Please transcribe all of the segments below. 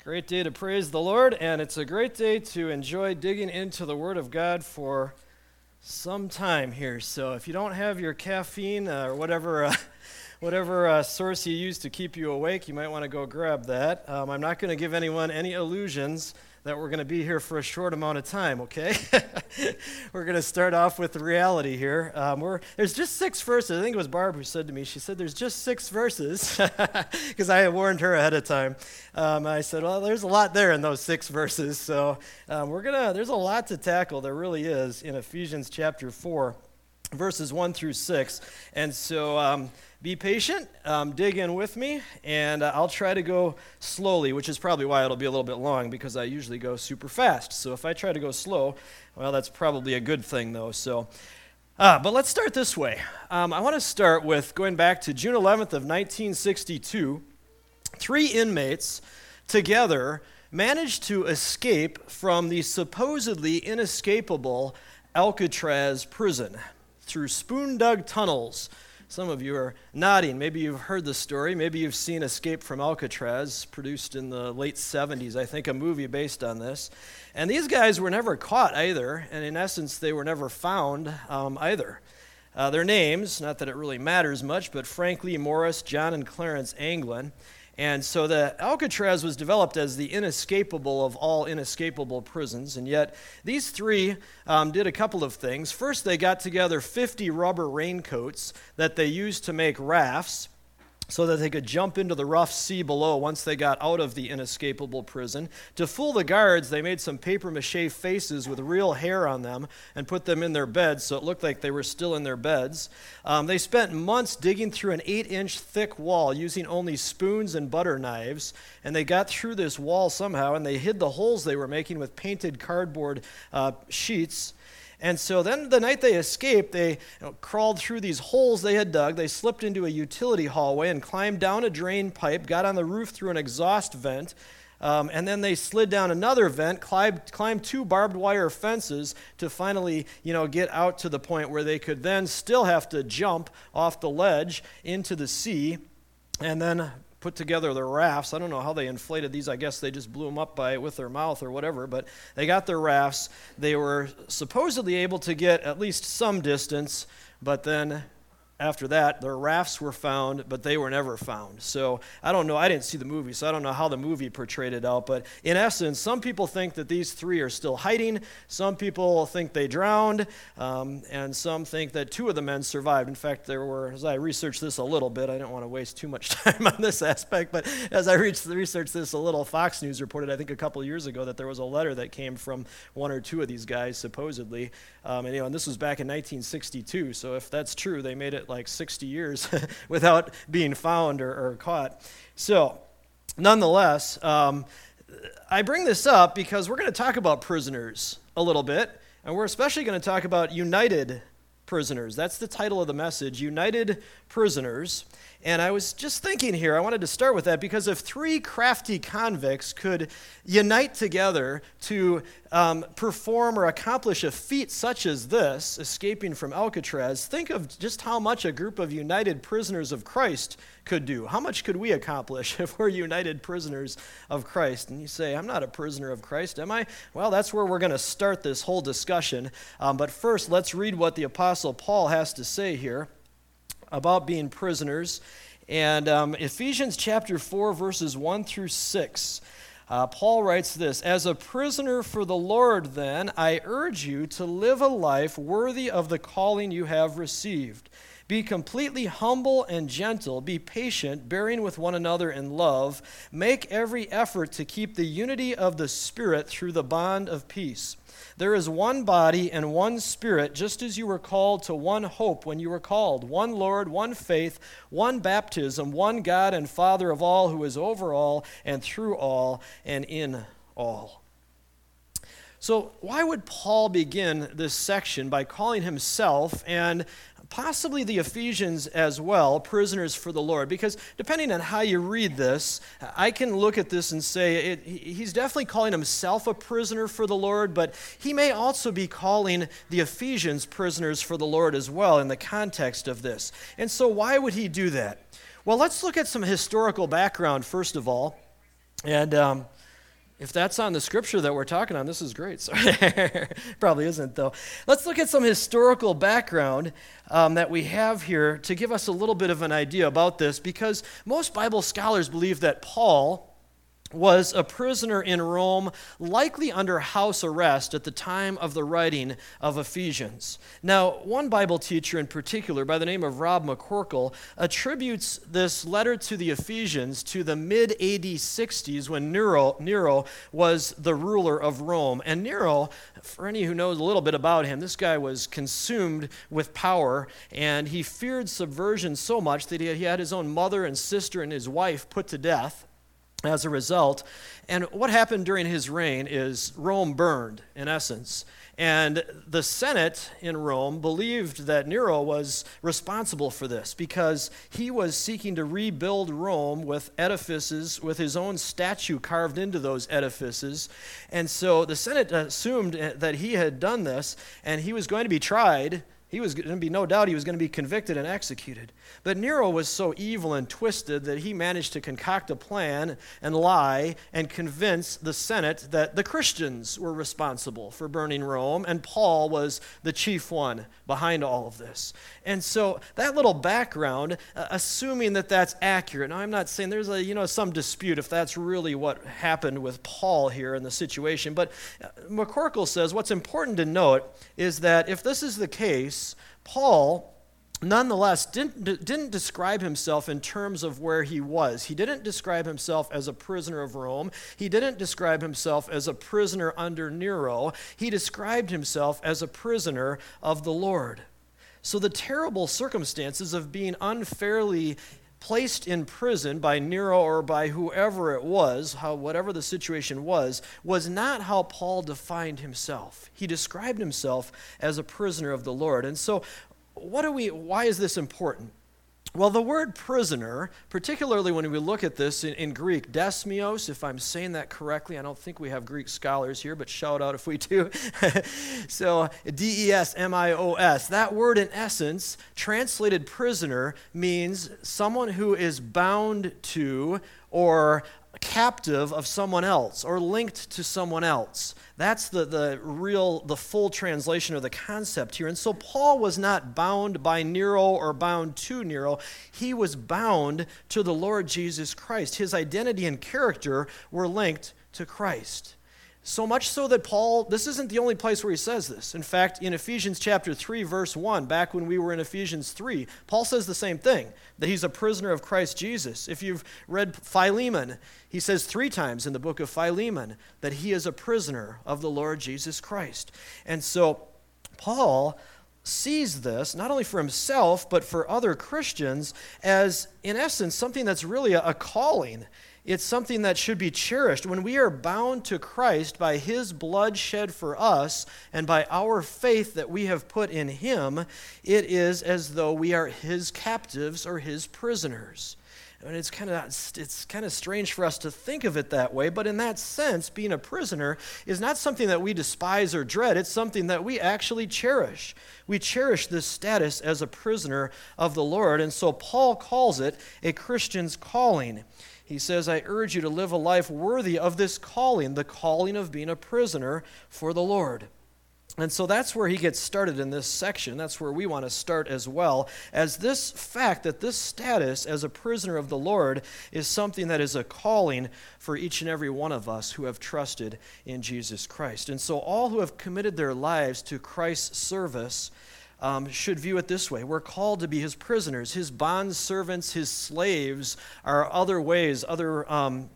Great day to praise the Lord, and it's a great day to enjoy digging into the Word of God for some time here. So if you don't have your caffeine or whatever source you use to keep you awake, you might want to go grab that. I'm not going to give anyone any illusions that we're going to be here for a short amount of time, okay? We're going to start off with the reality here. There's just 6 verses. I think it was Barb who said to me, she said, there's just 6 verses, because I had warned her ahead of time. I said, well, there's a lot there in those 6 verses, so there's a lot to tackle, there really is, in Ephesians chapter 4, verses 1 through 6. And so be patient, dig in with me, and I'll try to go slowly, which is probably why it'll be a little bit long, because I usually go super fast. So if I try to go slow, well, that's probably a good thing, though. So, but let's start this way. I want to start with going back to June 11th of 1962. 3 inmates together managed to escape from the supposedly inescapable Alcatraz prison through spoon-dug tunnels. Some of you are nodding. Maybe you've heard the story. Maybe you've seen Escape from Alcatraz, produced in the late 70s, I think, a movie based on this. And these guys were never caught either, and in essence, they were never found either. Their names, not that it really matters much, but Frank Lee Morris, John and Clarence Anglin. And so the Alcatraz was developed as the inescapable of all inescapable prisons, and yet these 3 did a couple of things. First, they got together 50 rubber raincoats that they used to make rafts so that they could jump into the rough sea below once they got out of the inescapable prison. To fool the guards, they made some papier-mâché faces with real hair on them and put them in their beds so it looked like they were still in their beds. They spent months digging through an 8-inch thick wall using only spoons and butter knives, and they got through this wall somehow, and they hid the holes they were making with painted cardboard sheets. And so then the night they escaped, they crawled through these holes they had dug. They slipped into a utility hallway and climbed down a drain pipe, got on the roof through an exhaust vent, and then they slid down another vent, climbed 2 barbed wire fences to finally, get out to the point where they could then still have to jump off the ledge into the sea, and then put together their rafts. I don't know how they inflated these. I guess they just blew them up with their mouth or whatever, but they got their rafts. They were supposedly able to get at least some distance, but then after that, their rafts were found, but they were never found. So I don't know. I didn't see the movie, so I don't know how the movie portrayed it out. But in essence, some people think that these 3 are still hiding. Some people think they drowned, and some think that 2 of the men survived. In fact, as I researched this a little bit, I didn't want to waste too much time on this aspect, but as I researched this a little, Fox News reported, I think a couple years ago, that there was a letter that came from 1 or 2 of these guys, supposedly. And this was back in 1962, so if that's true, they made it like 60 years without being found or caught. So, nonetheless, I bring this up because we're going to talk about prisoners a little bit, and we're especially going to talk about united prisoners. That's the title of the message, United Prisoners. And I was just thinking here, I wanted to start with that because if 3 crafty convicts could unite together to perform or accomplish a feat such as this, escaping from Alcatraz, think of just how much a group of united prisoners of Christ could do. How much could we accomplish if we're united prisoners of Christ? And you say, I'm not a prisoner of Christ, am I? Well, that's where we're going to start this whole discussion. But first, let's read what the Apostle Paul has to say here about being prisoners. And Ephesians chapter 4, verses 1 through 6, Paul writes this, "As a prisoner for the Lord, then, I urge you to live a life worthy of the calling you have received. Be completely humble and gentle. Be patient, bearing with one another in love. Make every effort to keep the unity of the Spirit through the bond of peace. There is one body and one Spirit, just as you were called to one hope when you were called, one Lord, one faith, one baptism, one God and Father of all, who is over all and through all and in all." So why would Paul begin this section by calling himself and possibly the Ephesians as well, prisoners for the Lord? Because depending on how you read this, I can look at this and say he's definitely calling himself a prisoner for the Lord, but he may also be calling the Ephesians prisoners for the Lord as well in the context of this. And so why would he do that? Well, let's look at some historical background first of all. And If that's on the scripture that we're talking on, this is great. So probably isn't, though. Let's look at some historical background that we have here to give us a little bit of an idea about this, because most Bible scholars believe that Paul was a prisoner in Rome, likely under house arrest at the time of the writing of Ephesians. Now, one Bible teacher in particular, by the name of Rob McCorkle, attributes this letter to the Ephesians to the mid-AD 60s when Nero was the ruler of Rome. And Nero, for any who knows a little bit about him, this guy was consumed with power, and he feared subversion so much that he had his own mother and sister and his wife put to death as a result. And what happened during his reign is Rome burned, in essence. And the Senate in Rome believed that Nero was responsible for this because he was seeking to rebuild Rome with edifices, with his own statue carved into those edifices. And so the Senate assumed that he had done this, and he was going to be tried. He was going to be, no doubt, he was going to be convicted and executed. But Nero was so evil and twisted that he managed to concoct a plan and lie and convince the Senate that the Christians were responsible for burning Rome, and Paul was the chief one behind all of this. And so that little background, assuming that that's accurate. Now, I'm not saying there's some dispute if that's really what happened with Paul here in the situation, but McCorkle says what's important to note is that if this is the case, Paul nonetheless didn't describe himself in terms of where he was. He didn't describe himself as a prisoner of Rome. He didn't describe himself as a prisoner under Nero. He described himself as a prisoner of the Lord. So the terrible circumstances of being unfairly placed in prison by Nero or by whoever it was, whatever the situation was not how Paul defined himself. He described himself as a prisoner of the Lord. And so why is this important? Well, the word prisoner, particularly when we look at this in Greek, desmios, if I'm saying that correctly, I don't think we have Greek scholars here, but shout out if we do. So, desmios, that word in essence, translated prisoner, means someone who is bound to or captive of someone else or linked to someone else. That's the full translation of the concept here. And so Paul was not bound by Nero or bound to Nero. He was bound to the Lord Jesus Christ. His identity and character were linked to Christ. So much so that Paul, this isn't the only place where he says this. In fact, in Ephesians chapter 3, verse 1, back when we were in Ephesians 3, Paul says the same thing, that he's a prisoner of Christ Jesus. If you've read Philemon, he says 3 times in the book of Philemon that he is a prisoner of the Lord Jesus Christ. And so Paul sees this, not only for himself, but for other Christians, as, in essence, something that's really a calling. It's something that should be cherished. When we are bound to Christ by his blood shed for us and by our faith that we have put in him, it is as though we are his captives or his prisoners. And it's kind of strange for us to think of it that way, but in that sense, being a prisoner is not something that we despise or dread. It's something that we actually cherish. We cherish this status as a prisoner of the Lord, and so Paul calls it a Christian's calling. He says, I urge you to live a life worthy of this calling, the calling of being a prisoner for the Lord. And so that's where he gets started in this section. That's where we want to start as well, as this fact that this status as a prisoner of the Lord is something that is a calling for each and every one of us who have trusted in Jesus Christ. And so all who have committed their lives to Christ's service should view it this way. We're called to be his prisoners. His bond servants, his slaves are other ways, other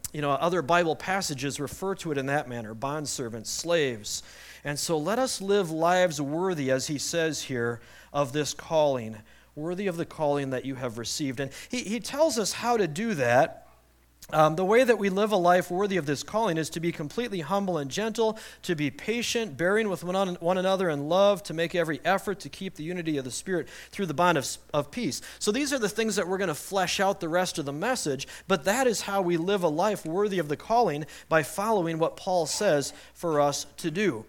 Bible passages refer to it in that manner, bond servants, slaves. And so let us live lives worthy, as he says here, of this calling, worthy of the calling that you have received. And he tells us how to do that. The way that we live a life worthy of this calling is to be completely humble and gentle, to be patient, bearing with one another in love, to make every effort to keep the unity of the Spirit through the bond of peace. So these are the things that we're going to flesh out the rest of the message, but that is how we live a life worthy of the calling, by following what Paul says for us to do.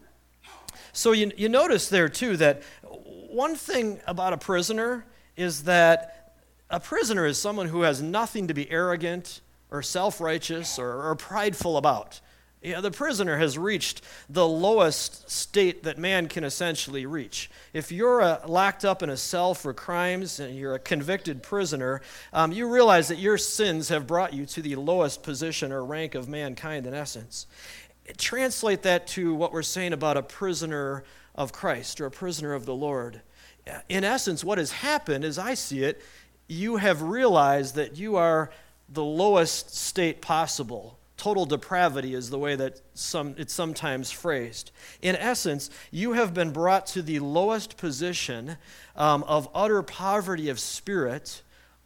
So you notice there too that one thing about a prisoner is that a prisoner is someone who has nothing to be arrogant or self-righteous or prideful about. Yeah, the prisoner has reached the lowest state that man can essentially reach. If you're locked up in a cell for crimes and you're a convicted prisoner, you realize that your sins have brought you to the lowest position or rank of mankind in essence. Translate that to what we're saying about a prisoner of Christ or a prisoner of the Lord. In essence, what has happened, as I see it, you have realized that you are the lowest state possible. Total depravity is the way that it's sometimes phrased. In essence, you have been brought to the lowest position of utter poverty of spirit,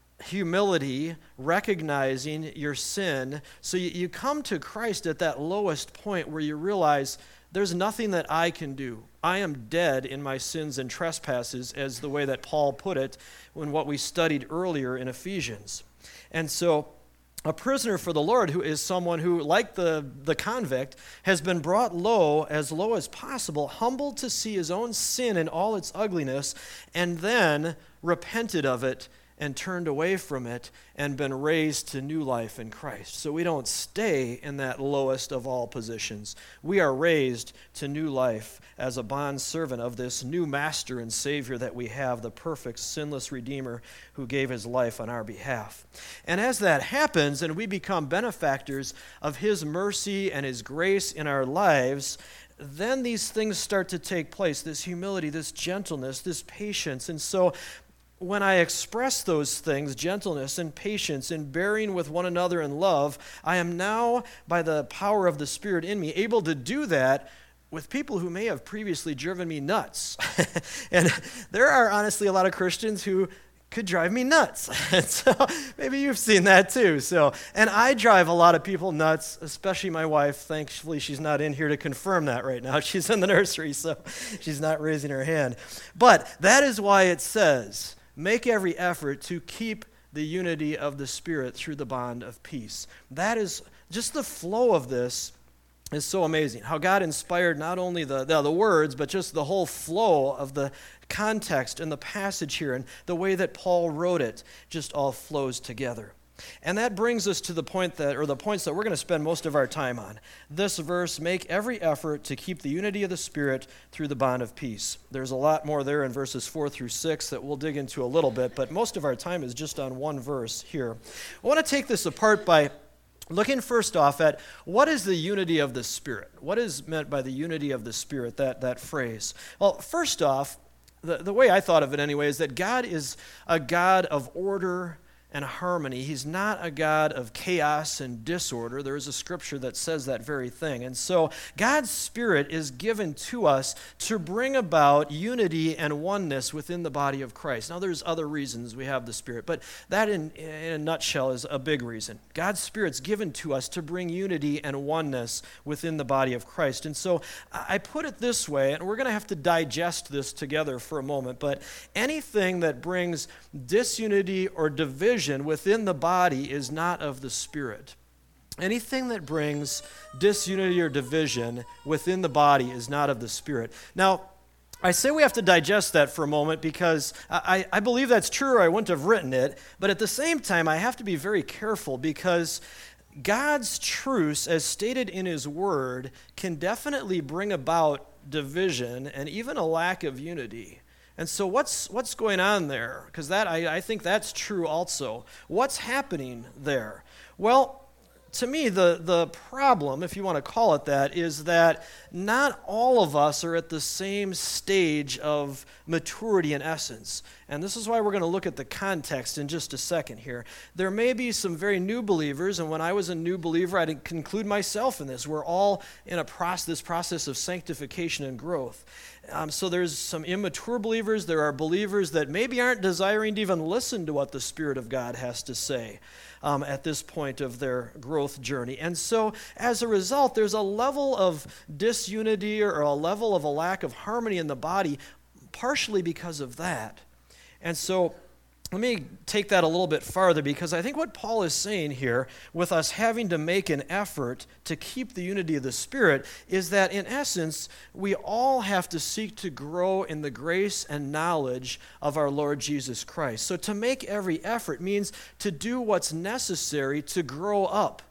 humility, recognizing your sin. So you come to Christ at that lowest point where you realize there's nothing that I can do. I am dead in my sins and trespasses, as the way that Paul put it in what we studied earlier in Ephesians. And so a prisoner for the Lord, who is someone who, like the convict, has been brought low as possible, humbled to see his own sin in all its ugliness, and then repented of it and turned away from it and been raised to new life in Christ. So we don't stay in that lowest of all positions. We are raised to new life as a bondservant of this new master and Savior that we have, the perfect, sinless Redeemer who gave his life on our behalf. And as that happens and we become benefactors of his mercy and his grace in our lives, then these things start to take place, this humility, this gentleness, this patience. And so when I express those things, gentleness and patience and bearing with one another in love, I am now, by the power of the Spirit in me, able to do that with people who may have previously driven me nuts. And there are honestly a lot of Christians who could drive me nuts. And so maybe you've seen that too. And I drive a lot of people nuts, especially my wife. Thankfully, she's not in here to confirm that right now. She's in the nursery, so she's not raising her hand. But that is why it says, make every effort to keep the unity of the Spirit through the bond of peace. That is just the flow of this is so amazing. How God inspired not only the words, but just the whole flow of the context and the passage here and the way that Paul wrote it just all flows together. And that brings us to the points that we're going to spend most of our time on. This verse, make every effort to keep the unity of the Spirit through the bond of peace. There's a lot more there in verses 4 through 6 that we'll dig into a little bit, but most of our time is just on one verse here. I want to take this apart by looking first off at what is the unity of the Spirit? What is meant by the unity of the Spirit, that phrase? Well, first off, the way I thought of it anyway is that God is a God of order and harmony. He's not a God of chaos and disorder. There is a scripture that says that very thing. And so God's Spirit is given to us to bring about unity and oneness within the body of Christ. Now there's other reasons we have the Spirit, but that in a nutshell is a big reason. God's Spirit's given to us to bring unity and oneness within the body of Christ. And so I put it this way, and we're going to have to digest this together for a moment, but anything that brings disunity or division within the body is not of the Spirit. Anything that brings disunity or division within the body is not of the Spirit. Now, I say we have to digest that for a moment because I believe that's true or I wouldn't have written it, but at the same time, I have to be very careful because God's truths, as stated in His Word, can definitely bring about division and even a lack of unity. And so what's going on there? Because I think that's true also. What's happening there? Well, to me, the problem, if you want to call it that, is that not all of us are at the same stage of maturity in essence. And this is why we're going to look at the context in just a second here. There may be some very new believers, and when I was a new believer, I'd include myself in this. We're all in this process of sanctification and growth. So there's some immature believers. There are believers that maybe aren't desiring to even listen to what the Spirit of God has to say at this point of their growth journey. And so as a result, there's a level of disunity or a level of a lack of harmony in the body, partially because of that. And so let me take that a little bit farther because I think what Paul is saying here with us having to make an effort to keep the unity of the Spirit is that in essence, we all have to seek to grow in the grace and knowledge of our Lord Jesus Christ. So to make every effort means to do what's necessary to grow up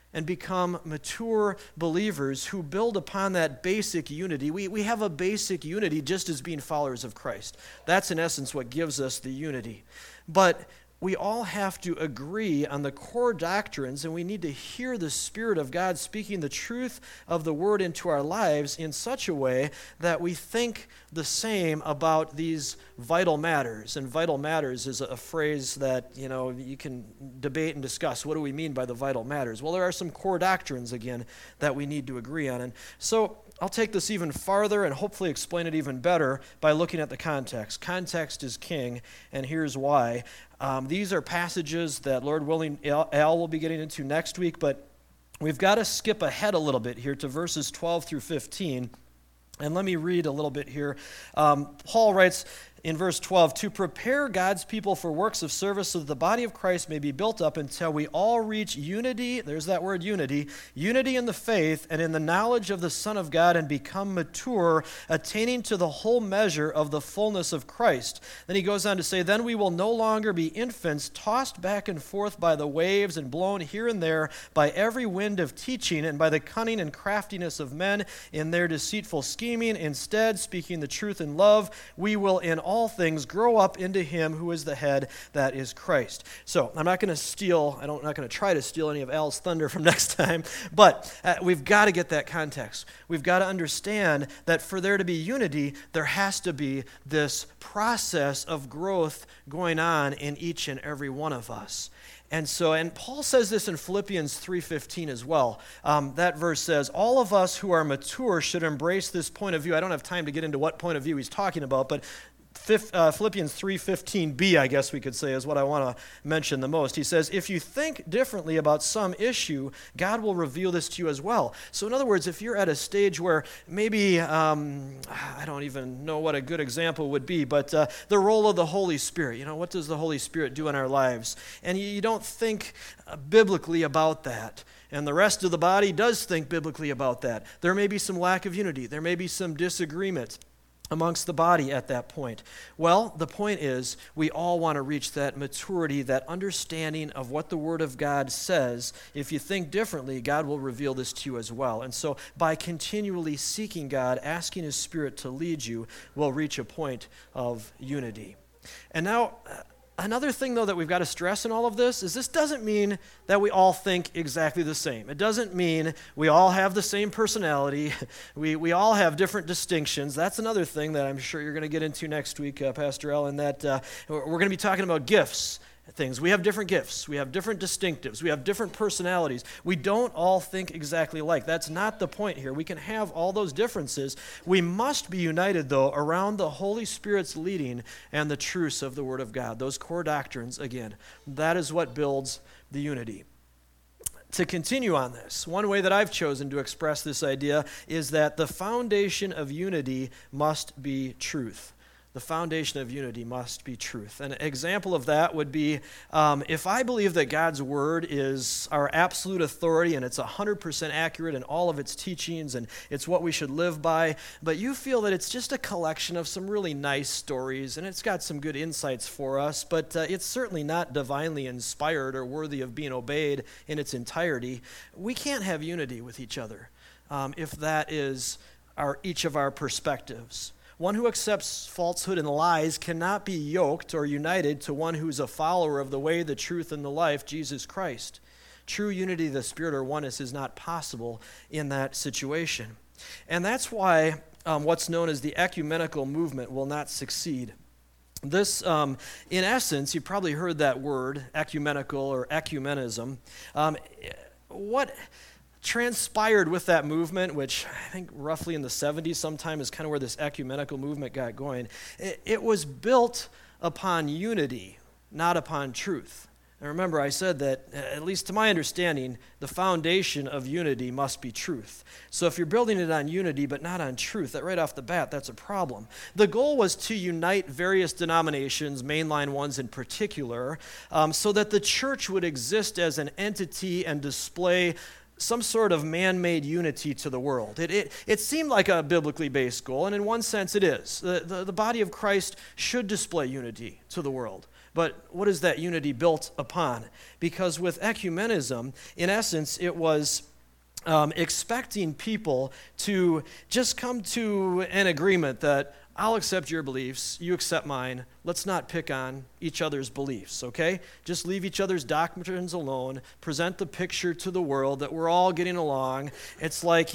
and become mature believers who build upon that basic unity. We have a basic unity just as being followers of Christ. That's in essence what gives us the unity. But we all have to agree on the core doctrines, and we need to hear the Spirit of God speaking the truth of the Word into our lives in such a way that we think the same about these vital matters. And vital matters is a phrase that, you can debate and discuss. What do we mean by the vital matters? Well, there are some core doctrines, again, that we need to agree on. And so I'll take this even farther and hopefully explain it even better by looking at the context. Context is king, and here's why. These are passages that, Lord willing, Al will be getting into next week, but we've got to skip ahead a little bit here to verses 12 through 15. And let me read a little bit here. Paul writes in verse 12, to prepare God's people for works of service so that the body of Christ may be built up until we all reach unity, there's that word unity in the faith and in the knowledge of the Son of God and become mature, attaining to the whole measure of the fullness of Christ. Then he goes on to say, then we will no longer be infants tossed back and forth by the waves and blown here and there by every wind of teaching and by the cunning and craftiness of men in their deceitful scheming. Instead, speaking the truth in love, we will in all things grow up into him who is the head, that is Christ. So I'm not going to try to steal any of Al's thunder from next time, but we've got to get that context. We've got to understand that for there to be unity, there has to be this process of growth going on in each and every one of us. And Paul says this in Philippians 3:15 as well. That verse says, all of us who are mature should embrace this point of view. I don't have time to get into what point of view he's talking about, but Philippians 3:15b, I guess we could say, is what I want to mention the most. He says, if you think differently about some issue, God will reveal this to you as well. So in other words, if you're at a stage where maybe, I don't even know what a good example would be, but the role of the Holy Spirit, what does the Holy Spirit do in our lives? And you don't think biblically about that. And the rest of the body does think biblically about that. There may be some lack of unity. There may be some disagreement amongst the body at that point. Well, the point is we all want to reach that maturity, that understanding of what the Word of God says. If you think differently, God will reveal this to you as well. And so by continually seeking God, asking His Spirit to lead you, we'll reach a point of unity. And now, another thing, though, that we've got to stress in all of this is this doesn't mean that we all think exactly the same. It doesn't mean we all have the same personality. We all have different distinctions. That's another thing that I'm sure you're going to get into next week, Pastor Al, and that we're going to be talking about gifts. Things. We have different gifts. We have different distinctives. We have different personalities. We don't all think exactly alike. That's not the point here. We can have all those differences. We must be united, though, around the Holy Spirit's leading and the truths of the Word of God. Those core doctrines, again, that is what builds the unity. To continue on this, one way that I've chosen to express this idea is that the foundation of unity must be truth. The foundation of unity must be truth. An example of that would be if I believe that God's Word is our absolute authority and it's 100% accurate in all of its teachings and it's what we should live by, but you feel that it's just a collection of some really nice stories and it's got some good insights for us, but it's certainly not divinely inspired or worthy of being obeyed in its entirety, we can't have unity with each other if that is each of our perspectives. One who accepts falsehood and lies cannot be yoked or united to one who's a follower of the way, the truth, and the life, Jesus Christ. True unity of the Spirit or oneness is not possible in that situation. And that's why what's known as the ecumenical movement will not succeed. This, in essence, you've probably heard that word, ecumenical or ecumenism. What transpired with that movement, which I think roughly in the 70s sometime is kind of where this ecumenical movement got going, it was built upon unity, not upon truth. And remember, I said that, at least to my understanding, the foundation of unity must be truth. So if you're building it on unity but not on truth, that right off the bat, that's a problem. The goal was to unite various denominations, mainline ones in particular, so that the church would exist as an entity and display some sort of man-made unity to the world. It seemed like a biblically based goal, and in one sense it is. The body of Christ should display unity to the world. But what is that unity built upon? Because with ecumenism, in essence, it was expecting people to just come to an agreement that I'll accept your beliefs, you accept mine. Let's not pick on each other's beliefs, okay? Just leave each other's doctrines alone. Present the picture to the world that we're all getting along. It's like,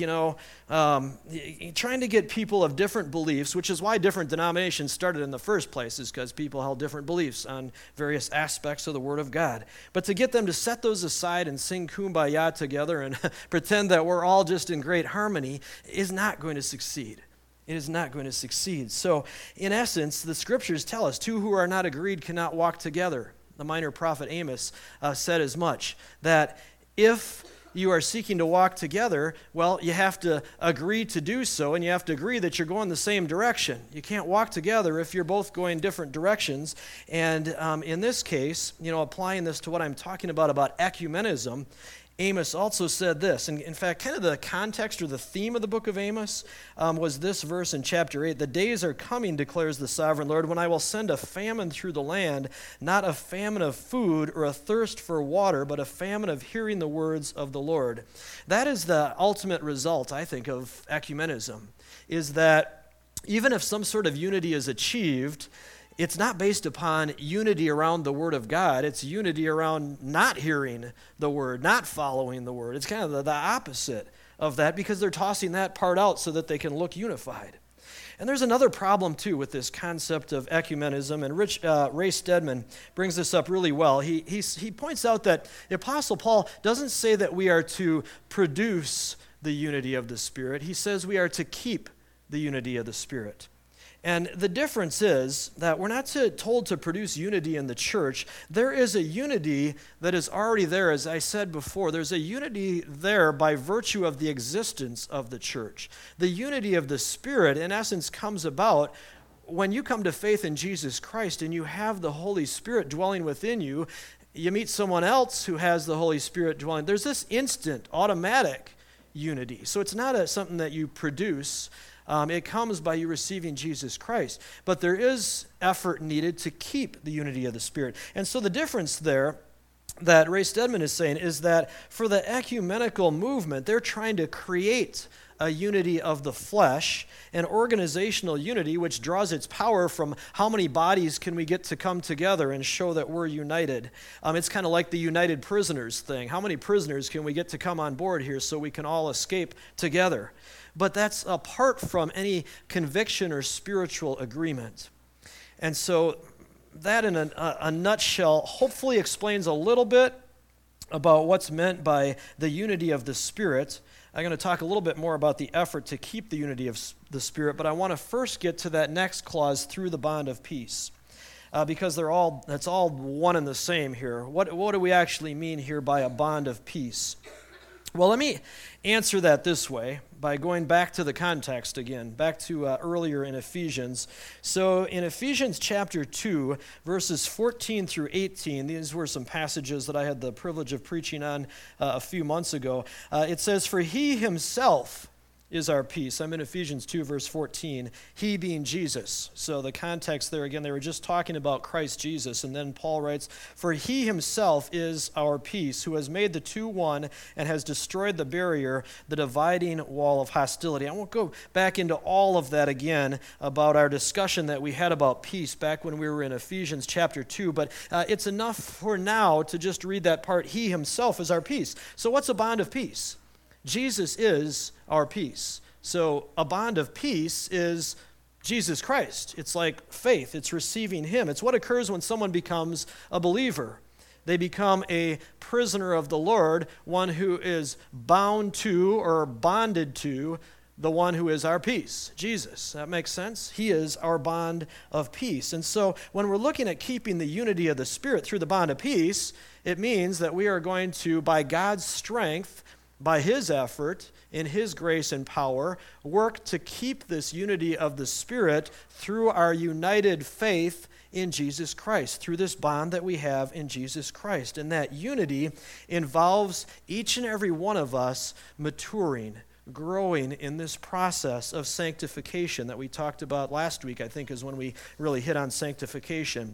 trying to get people of different beliefs, which is why different denominations started in the first place, is because people held different beliefs on various aspects of the Word of God. But to get them to set those aside and sing Kumbaya together and pretend that we're all just in great harmony is not going to succeed. It is not going to succeed. So, in essence, the scriptures tell us, two who are not agreed cannot walk together. The minor prophet Amos said as much, that if you are seeking to walk together, well, you have to agree to do so, and you have to agree that you're going the same direction. You can't walk together if you're both going different directions. And in this case, applying this to what I'm talking about ecumenism, Amos also said this, and in fact, kind of the context or the theme of the book of Amos was this verse in chapter 8. The days are coming, declares the sovereign Lord, when I will send a famine through the land, not a famine of food or a thirst for water, but a famine of hearing the words of the Lord. That is the ultimate result, I think, of ecumenism, is that even if some sort of unity is achieved, it's not based upon unity around the Word of God. It's unity around not hearing the Word, not following the Word. It's kind of the opposite of that, because they're tossing that part out so that they can look unified. And there's another problem, too, with this concept of ecumenism, and Ray Stedman brings this up really well. He points out that the Apostle Paul doesn't say that we are to produce the unity of the Spirit. He says we are to keep the unity of the Spirit. And the difference is that we're not told to produce unity in the church. There is a unity that is already there, as I said before. There's a unity there by virtue of the existence of the church. The unity of the Spirit, in essence, comes about when you come to faith in Jesus Christ and you have the Holy Spirit dwelling within you. You meet someone else who has the Holy Spirit dwelling. There's this instant, automatic unity. So it's not something that you produce. It comes by you receiving Jesus Christ. But there is effort needed to keep the unity of the Spirit. And so the difference there that Ray Stedman is saying is that for the ecumenical movement, they're trying to create a unity of the flesh, an organizational unity which draws its power from how many bodies can we get to come together and show that we're united. It's kind of like the United Prisoners thing. How many prisoners can we get to come on board here so we can all escape together? But that's apart from any conviction or spiritual agreement. And so that in a nutshell hopefully explains a little bit about what's meant by the unity of the Spirit. I'm going to talk a little bit more about the effort to keep the unity of the Spirit, but I want to first get to that next clause, through the bond of peace, because that's all one and the same here. What do we actually mean here by a bond of peace? Well, let me answer that this way by going back to the context again, back to earlier in Ephesians. So in Ephesians chapter 2, verses 14 through 18, these were some passages that I had the privilege of preaching on a few months ago. It says, "For he himself is our peace." I'm in Ephesians 2, verse 14. He being Jesus. So the context there, again, they were just talking about Christ Jesus. And then Paul writes, "For he himself is our peace, who has made the two one and has destroyed the barrier, the dividing wall of hostility." I won't go back into all of that again about our discussion that we had about peace back when we were in Ephesians chapter 2. But it's enough for now to just read that part. He himself is our peace. So what's a bond of peace? Jesus is our peace. So a bond of peace is Jesus Christ. It's like faith. It's receiving him. It's what occurs when someone becomes a believer. They become a prisoner of the Lord, one who is bound to or bonded to the one who is our peace, Jesus. That makes sense? He is our bond of peace. And so when we're looking at keeping the unity of the Spirit through the bond of peace, it means that we are going to, by God's strength, by his effort, in his grace and power, work to keep this unity of the Spirit through our united faith in Jesus Christ, through this bond that we have in Jesus Christ. And that unity involves each and every one of us maturing, growing in this process of sanctification that we talked about last week, I think is when we really hit on sanctification.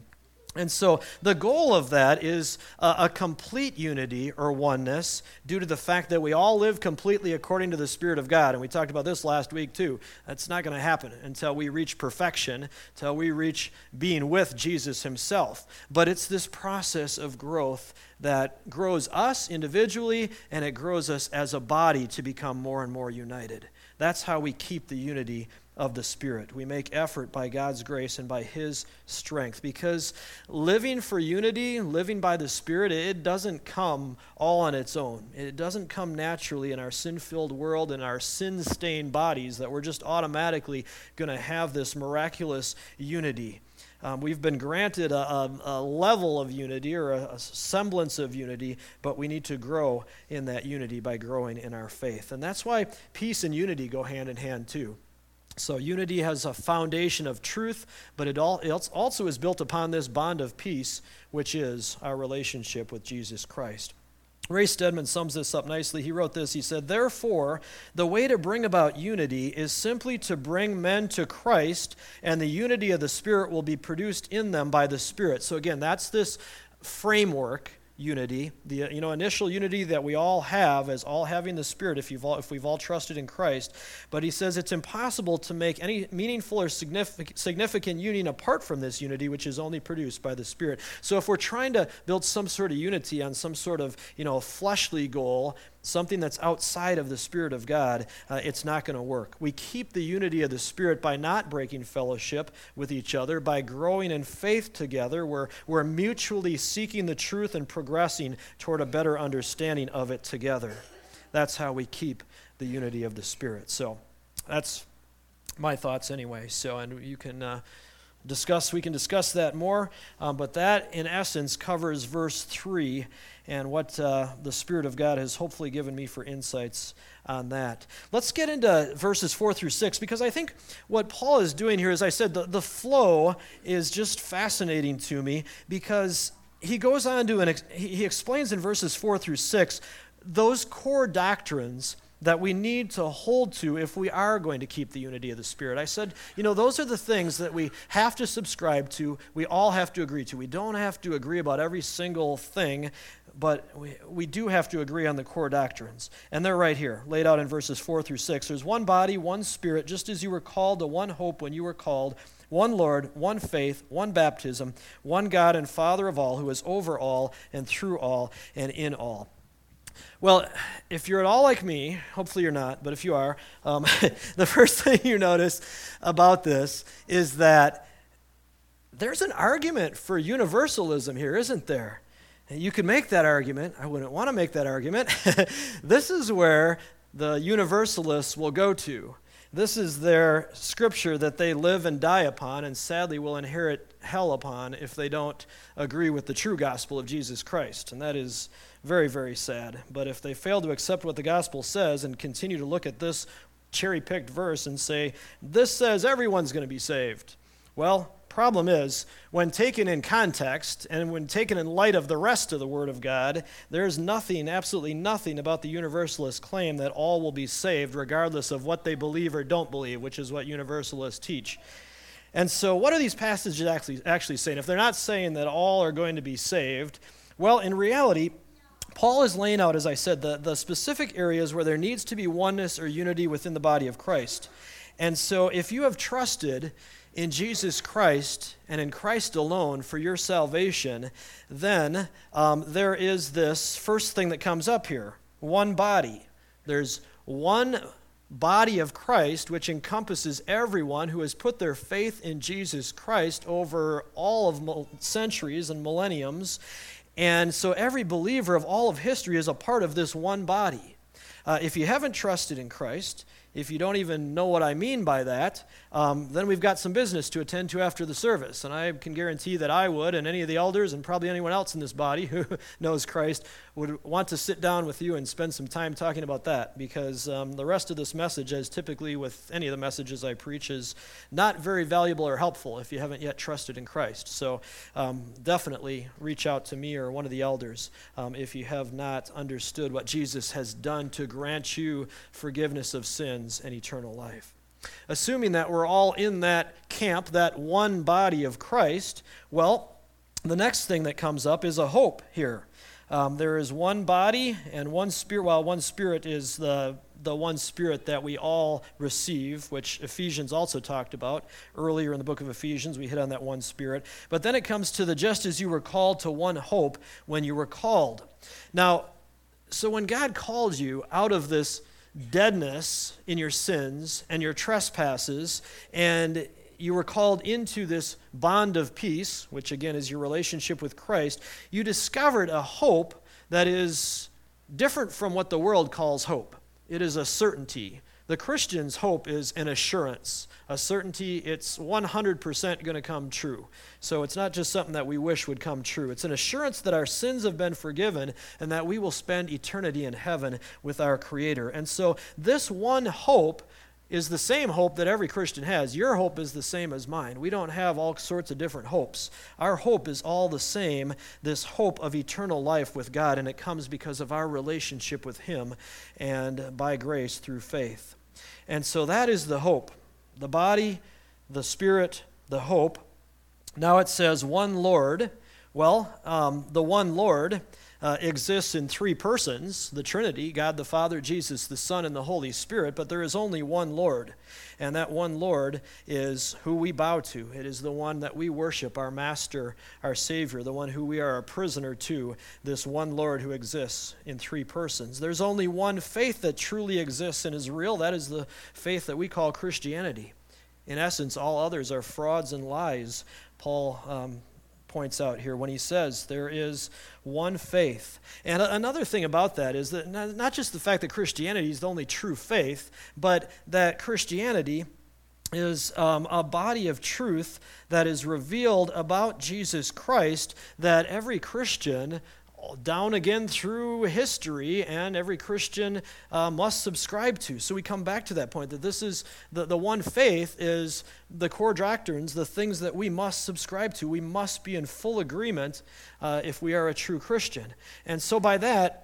And so the goal of that is a complete unity or oneness due to the fact that we all live completely according to the Spirit of God. And we talked about this last week too. That's not going to happen until we reach perfection, until we reach being with Jesus himself. But it's this process of growth that grows us individually, and it grows us as a body to become more and more united. That's how we keep the unity of the Spirit. We make effort by God's grace and by his strength, because living for unity, living by the Spirit, it doesn't come all on its own. It doesn't come naturally in our sin-filled world and our sin-stained bodies that we're just automatically going to have this miraculous unity. We've been granted a level of unity or a semblance of unity, but we need to grow in that unity by growing in our faith. And that's why peace and unity go hand in hand too. So unity has a foundation of truth, but it also is built upon this bond of peace, which is our relationship with Jesus Christ. Ray Stedman sums this up nicely. He wrote this. He said, "Therefore, the way to bring about unity is simply to bring men to Christ, and the unity of the Spirit will be produced in them by the Spirit." So again, that's this framework. Unity, the initial unity that we all have as all having the Spirit if we've all trusted in Christ. But he says it's impossible to make any meaningful or significant union apart from this unity, which is only produced by the Spirit. So if we're trying to build some sort of unity on some sort of fleshly goal, something that's outside of the Spirit of God, it's not going to work. We keep the unity of the Spirit by not breaking fellowship with each other, by growing in faith together. We're mutually seeking the truth and progressing toward a better understanding of it together. That's how we keep the unity of the Spirit. So that's my thoughts anyway. So, and you can we can discuss that more, but that in essence covers verse 3 and what the Spirit of God has hopefully given me for insights on that. Let's get into verses 4 through 6, because I think what Paul is doing here, as I said, the flow is just fascinating to me, because he goes on to, he explains in verses 4 through 6 those core doctrines that we need to hold to if we are going to keep the unity of the Spirit. I said, those are the things that we have to subscribe to, we all have to agree to. We don't have to agree about every single thing, but we do have to agree on the core doctrines. And they're right here, laid out in verses 4 through 6. There's one body, one Spirit, just as you were called to one hope when you were called, one Lord, one faith, one baptism, one God and Father of all, who is over all and through all and in all. Well, if you're at all like me, hopefully you're not, but if you are, the first thing you notice about this is that there's an argument for universalism here, isn't there? You could make that argument. I wouldn't want to make that argument. This is where the universalists will go to. This is their scripture that they live and die upon, and sadly will inherit hell upon if they don't agree with the true gospel of Jesus Christ. And that is very, very sad. But if they fail to accept what the gospel says and continue to look at this cherry-picked verse and say, this says everyone's going to be saved, well, problem is, when taken in context and when taken in light of the rest of the Word of God, there's nothing, absolutely nothing about the universalist claim that all will be saved regardless of what they believe or don't believe, which is what universalists teach. And so what are these passages actually saying? If they're not saying that all are going to be saved, well, in reality, Paul is laying out, as I said, the specific areas where there needs to be oneness or unity within the body of Christ. And so if you have trusted in Jesus Christ and in Christ alone for your salvation, then there is this first thing that comes up here, one body. There's one body of Christ which encompasses everyone who has put their faith in Jesus Christ over all of centuries and millenniums. And so every believer of all of history is a part of this one body. If you haven't trusted in Christ, if you don't even know what I mean by that, then we've got some business to attend to after the service. And I can guarantee that I would, and any of the elders, and probably anyone else in this body who knows Christ, would want to sit down with you and spend some time talking about that, because the rest of this message, as typically with any of the messages I preach, is not very valuable or helpful if you haven't yet trusted in Christ. So definitely reach out to me or one of the elders if you have not understood what Jesus has done to grant you forgiveness of sins and eternal life. Assuming that we're all in that camp, that one body of Christ, well, the next thing that comes up is a hope here. There is one body and one spirit. Well, one spirit is the one spirit that we all receive, which Ephesians also talked about earlier in the book of Ephesians. We hit on that one spirit. But then it comes to the just as you were called to one hope when you were called. Now, so when God called you out of this deadness in your sins and your trespasses, and you were called into this bond of peace, which again is your relationship with Christ, you discovered a hope that is different from what the world calls hope. It is a certainty. The Christian's hope is an assurance, a certainty. It's 100% going to come true. So it's not just something that we wish would come true. It's an assurance that our sins have been forgiven and that we will spend eternity in heaven with our Creator. And so this one hope is the same hope that every Christian has. Your hope is the same as mine. We don't have all sorts of different hopes. Our hope is all the same, this hope of eternal life with God, and it comes because of our relationship with Him and by grace through faith. And so that is the hope. The body, the spirit, the hope. Now it says one Lord. Well, the one Lord exists in three persons, the Trinity, God the Father, Jesus the Son, and the Holy Spirit, but there is only one Lord, and that one Lord is who we bow to. It is the one that we worship, our Master, our Savior, the one who we are a prisoner to, this one Lord who exists in three persons. There's only one faith that truly exists and is real. That is the faith that we call Christianity. In essence, all others are frauds and lies, Paul points out here when he says there is one faith. And another thing about that is that not just the fact that Christianity is the only true faith, but that Christianity is a body of truth that is revealed about Jesus Christ that every Christian down again through history and every Christian must subscribe to. So we come back to that point that this is the one faith is the core doctrines, the things that we must subscribe to. We must be in full agreement if we are a true Christian. And so by that,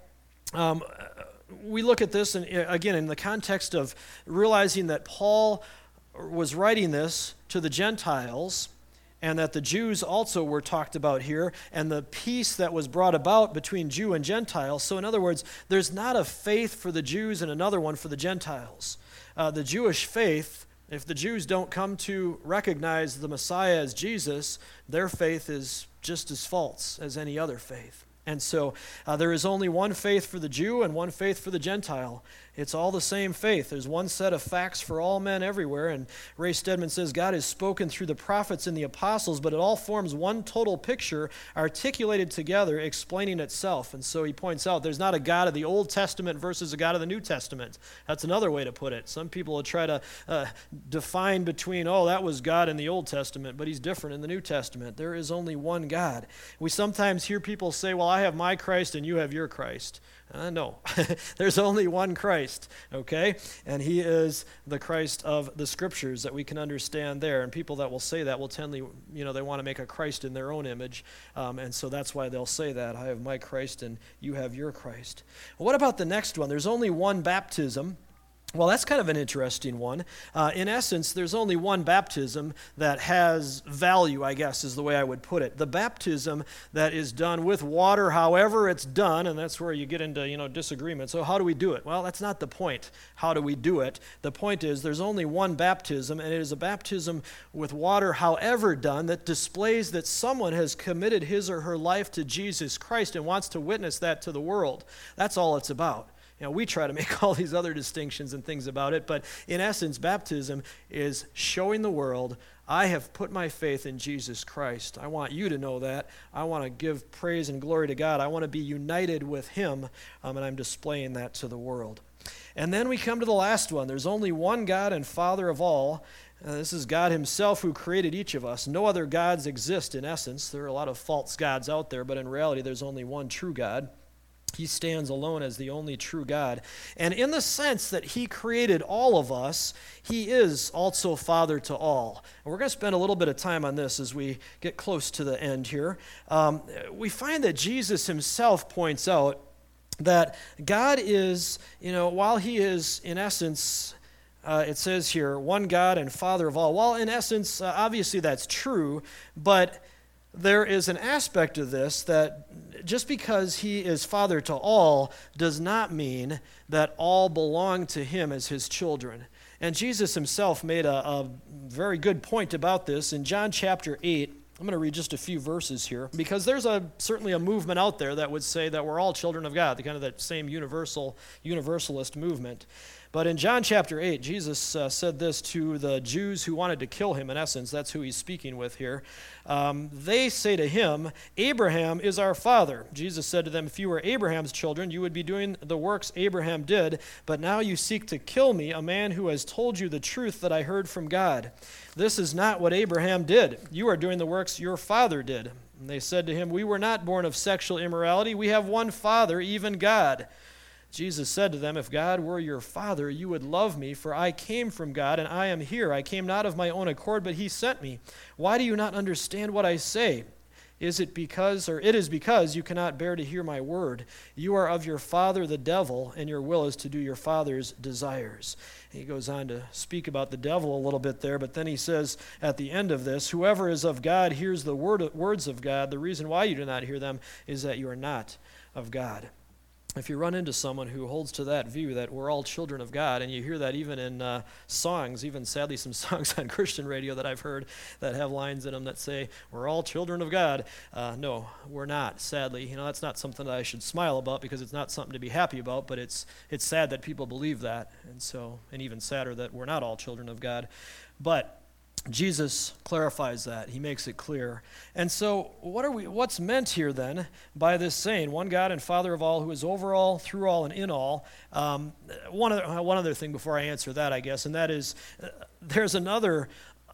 we look at this, and again, in the context of realizing that Paul was writing this to the Gentiles, and that the Jews also were talked about here, and the peace that was brought about between Jew and Gentile. So in other words, there's not a faith for the Jews and another one for the Gentiles. The Jewish faith, if the Jews don't come to recognize the Messiah as Jesus, their faith is just as false as any other faith. And so there is only one faith for the Jew and one faith for the Gentile. It's all the same faith. There's one set of facts for all men everywhere. And Ray Stedman says God has spoken through the prophets and the apostles, but it all forms one total picture articulated together, explaining itself. And so he points out there's not a God of the Old Testament versus a God of the New Testament. That's another way to put it. Some people will try to define between, that was God in the Old Testament, but he's different in the New Testament. There is only one God. We sometimes hear people say, well, I have my Christ and you have your Christ. No, there's only one Christ, okay? And he is the Christ of the Scriptures that we can understand there. And people that will say that will tend to, they want to make a Christ in their own image. And so that's why they'll say that. I have my Christ and you have your Christ. Well, what about the next one? There's only one baptism. Well, that's kind of an interesting one. In essence, there's only one baptism that has value, I guess, is the way I would put it. The baptism that is done with water, however it's done, and that's where you get into, disagreement. So how do we do it? Well, that's not the point. How do we do it? The point is there's only one baptism, and it is a baptism with water, however done, that displays that someone has committed his or her life to Jesus Christ and wants to witness that to the world. That's all it's about. We try to make all these other distinctions and things about it, but in essence, baptism is showing the world, I have put my faith in Jesus Christ. I want you to know that. I want to give praise and glory to God. I want to be united with Him, and I'm displaying that to the world. And then we come to the last one. There's only one God and Father of all. This is God Himself who created each of us. No other gods exist in essence. There are a lot of false gods out there, but in reality, there's only one true God. He stands alone as the only true God. And in the sense that He created all of us, He is also Father to all. And we're going to spend a little bit of time on this as we get close to the end here. We find that Jesus Himself points out that God is, while He is, in essence, it says here, one God and Father of all. Well, in essence, obviously that's true, but there is an aspect of this that just because he is father to all does not mean that all belong to him as his children. And Jesus himself made a very good point about this in John chapter 8. I'm going to read just a few verses here because there's certainly a movement out there that would say that we're all children of God, the kind of that same universalist movement. But in John chapter 8, Jesus said this to the Jews who wanted to kill him. In essence, that's who he's speaking with here. They say to him, "Abraham is our father." Jesus said to them, "If you were Abraham's children, you would be doing the works Abraham did. But now you seek to kill me, a man who has told you the truth that I heard from God. This is not what Abraham did. You are doing the works your father did." And they said to him, "We were not born of sexual immorality. We have one Father, even God." Jesus said to them, "If God were your father, you would love me, for I came from God, and I am here. I came not of my own accord, but he sent me. Why do you not understand what I say? It is because you cannot bear to hear my word. You are of your father the devil, and your will is to do your father's desires." He goes on to speak about the devil a little bit there, but then he says at the end of this, "Whoever is of God hears the words of God. The reason why you do not hear them is that you are not of God." If you run into someone who holds to that view that we're all children of God, and you hear that even in songs, even sadly some songs on Christian radio that I've heard that have lines in them that say, "We're all children of God." No, we're not, sadly. That's not something that I should smile about because it's not something to be happy about, but it's sad that people believe that, and even sadder that we're not all children of God. But Jesus clarifies that. He makes it clear. And so what's meant here then by this saying, one God and Father of all, who is over all, through all, and in all? One other thing before I answer that, I guess, and that is there's another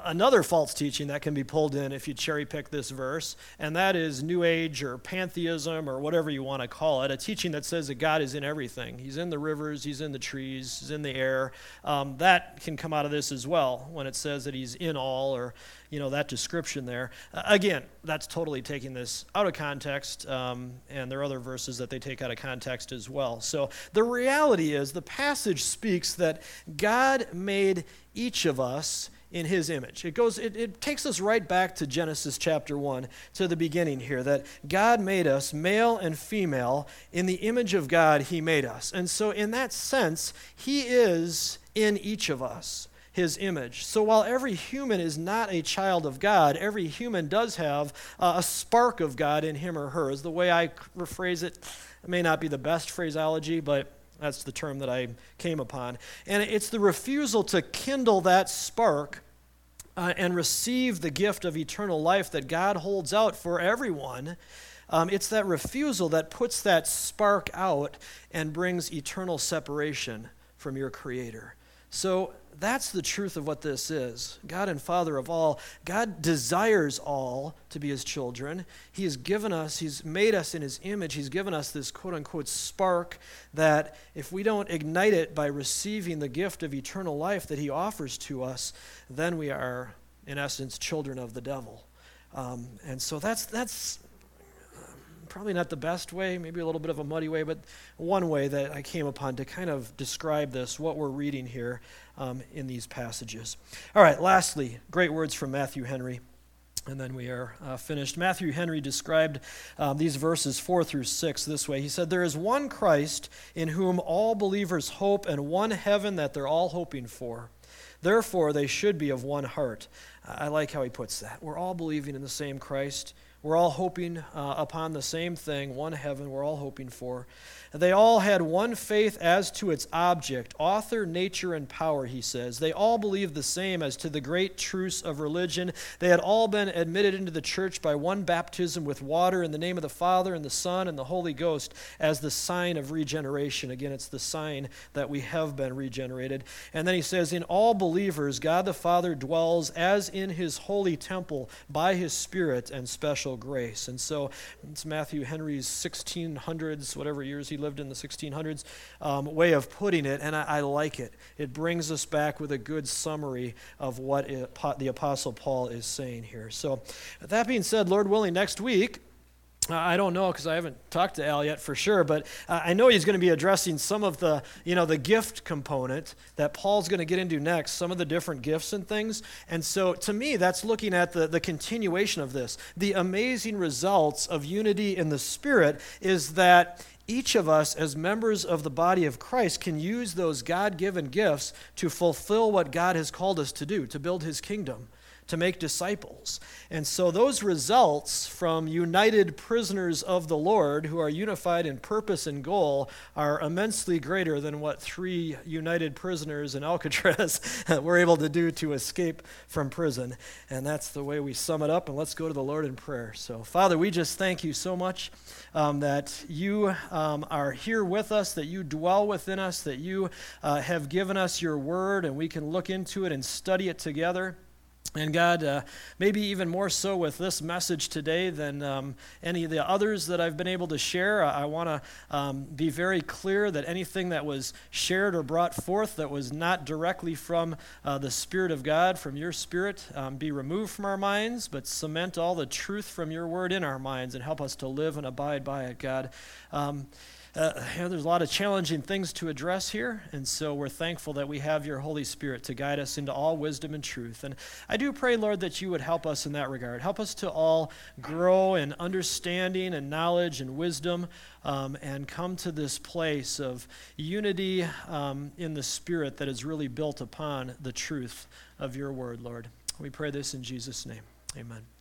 false teaching that can be pulled in if you cherry pick this verse, and that is New Age or pantheism or whatever you want to call it, a teaching that says that God is in everything. He's in the rivers, he's in the trees, he's in the air. That can come out of this as well when it says that he's in all, or that description there. Again, that's totally taking this out of context, and there are other verses that they take out of context as well. So the reality is the passage speaks that God made each of us in his image. It takes us right back to Genesis chapter 1, to the beginning here, that God made us male and female. In the image of God, he made us. And so in that sense, he is in each of us, his image. So while every human is not a child of God, every human does have a spark of God in him or her, is the way I rephrase it. It may not be the best phraseology, but that's the term that I came upon. And it's the refusal to kindle that spark and receive the gift of eternal life that God holds out for everyone. It's that refusal that puts that spark out and brings eternal separation from your Creator. So that's the truth of what this is. God and Father of all. God desires all to be his children. He has given us, he's made us in his image. He's given us this quote-unquote spark that if we don't ignite it by receiving the gift of eternal life that he offers to us, then we are, in essence, children of the devil. And so that's probably not the best way, maybe a little bit of a muddy way, but one way that I came upon to kind of describe this, what we're reading here in these passages. All right, lastly, great words from Matthew Henry, and then we are finished. Matthew Henry described these verses 4 through 6 this way. He said, "There is one Christ in whom all believers hope, and one heaven that they're all hoping for. Therefore, they should be of one heart." I like how he puts that. We're all believing in the same Christ. We're all hoping upon the same thing, one heaven we're all hoping for. They all had one faith as to its object, author, nature, and power, he says. They all believed the same as to the great truths of religion. They had all been admitted into the church by one baptism with water in the name of the Father and the Son and the Holy Ghost as the sign of regeneration. Again, it's the sign that we have been regenerated. And then he says, in all believers, God the Father dwells as in his holy temple by his Spirit and special grace. And so it's Matthew Henry's 1600s, whatever years he lived in the 1600s, way of putting it, and I like it. It brings us back with a good summary of what the Apostle Paul is saying here. So that being said, Lord willing, next week I don't know because I haven't talked to Al yet for sure, but I know he's going to be addressing some of the, the gift component that Paul's going to get into next, some of the different gifts and things. And so to me, that's looking at the continuation of this. The amazing results of unity in the Spirit is that each of us as members of the body of Christ can use those God-given gifts to fulfill what God has called us to do, to build his kingdom, to make disciples. And so those results from united prisoners of the Lord who are unified in purpose and goal are immensely greater than what 3 united prisoners in Alcatraz were able to do to escape from prison. And that's the way we sum it up. And let's go to the Lord in prayer. So, Father, we just thank you so much that you are here with us, that you dwell within us, that you have given us your word, and we can look into it and study it together. And God, maybe even more so with this message today than any of the others that I've been able to share, I want to be very clear that anything that was shared or brought forth that was not directly from the Spirit of God, from your Spirit, be removed from our minds, but cement all the truth from your word in our minds and help us to live and abide by it, God. There's a lot of challenging things to address here, and so we're thankful that we have your Holy Spirit to guide us into all wisdom and truth. And I do pray, Lord, that you would help us in that regard. Help us to all grow in understanding and knowledge and wisdom and come to this place of unity in the Spirit that is really built upon the truth of your word, Lord. We pray this in Jesus' name. Amen.